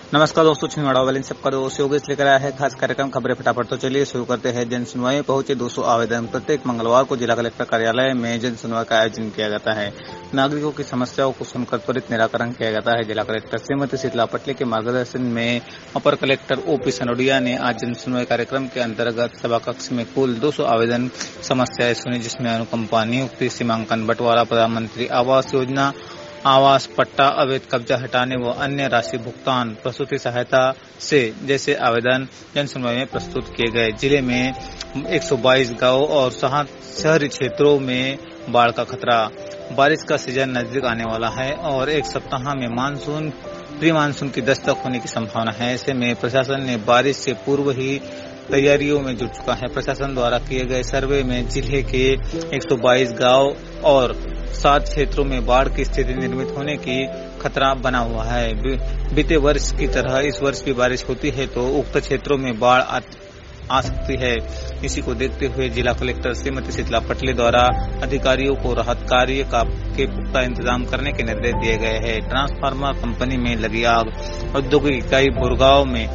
नमस्कार दोस्तों, छिंदवाड़ा वाले सबका दोस्त योगेश लेकर आया है खास कार्यक्रम खबरें फटाफट। तो चलिए शुरू करते हैं। जन सुनवाई में पहुंचे 200 आवेदन। प्रत्येक मंगलवार को जिला कलेक्टर कार्यालय में जन सुनवाई का आयोजन किया जाता है। नागरिकों की समस्याओं को सुनकर त्वरित निराकरण किया जाता है। जिला कलेक्टर श्रीमती शीतला पटले के मार्गदर्शन में अपर कलेक्टर ओपी सनोडिया ने आज जन सुनवाई कार्यक्रम के अंतर्गत सभा कक्ष में कुल 200 आवेदन समस्याएं सुनी, जिसमें अनुकंपा नियुक्ति, सीमांकन बंटवारा, प्रधानमंत्री आवास योजना, आवास पट्टा, अवैध कब्जा हटाने व अन्य राशि भुगतान, प्रसूति सहायता से जैसे आवेदन जन सुनवाई में प्रस्तुत किए गए। जिले में 122 गांव और शहरी क्षेत्रों में बाढ़ का खतरा। बारिश का सीजन नजदीक आने वाला है और एक सप्ताह में प्री मानसून की दस्तक होने की संभावना है। ऐसे में प्रशासन ने बारिश से पूर्व ही तैयारियों में जुट चुका है। प्रशासन द्वारा किए गए सर्वे में जिले के 122 गांव और 7 क्षेत्रों में बाढ़ की स्थिति निर्मित होने की खतरा बना हुआ है। बीते वर्ष की तरह इस वर्ष भी बारिश होती है तो उक्त क्षेत्रों में बाढ़ आ सकती है। इसी को देखते हुए जिला कलेक्टर श्रीमती शीतला पटले द्वारा अधिकारियों को राहत कार्य के पुख्ता इंतजाम करने के निर्देश दिए गए हैं। ट्रांसफार्मर कंपनी में लगी आग। औद्योगिक इकाई भोरगांव में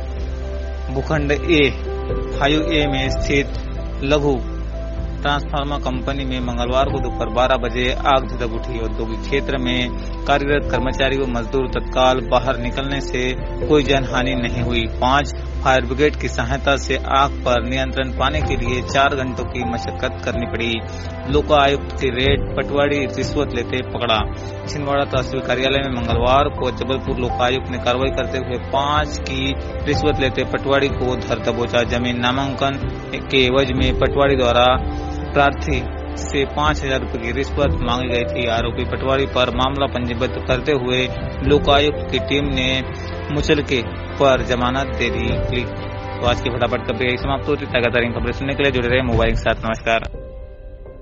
भूखंड ए 5A में स्थित लघु ट्रांसफार्मर कंपनी में मंगलवार को दोपहर 12 बजे आग धधक उठी। औद्योगिक क्षेत्र में कार्यरत कर्मचारी व मजदूर तत्काल बाहर निकलने से कोई जनहानि नहीं हुई। 5 फायर ब्रिगेड की सहायता से आग पर नियंत्रण पाने के लिए 4 घंटों की मशक्कत करनी पड़ी। लोकायुक्त की रेड पटवारी रिश्वत लेते पकड़ा। छिंदवाड़ा तहसील कार्यालय में मंगलवार को जबलपुर लोकायुक्त ने कार्रवाई करते हुए 5 की रिश्वत लेते पटवारी को धर दबोचा। जमीन नामांकन के एवज में पटवारी द्वारा प्रार्थी से 5000 रुपए की रिश्वत मांगी गई थी। आरोपी पटवारी पर मामला पंजीबद्ध करते हुए लोकायुक्त की टीम ने मुचलके पर जमानत दे दी। तो आज की फटाफट खबरें समाप्त होती। लगातार इन खबरें सुनने के लिए जुड़े रहे मोबाइल के साथ। नमस्कार।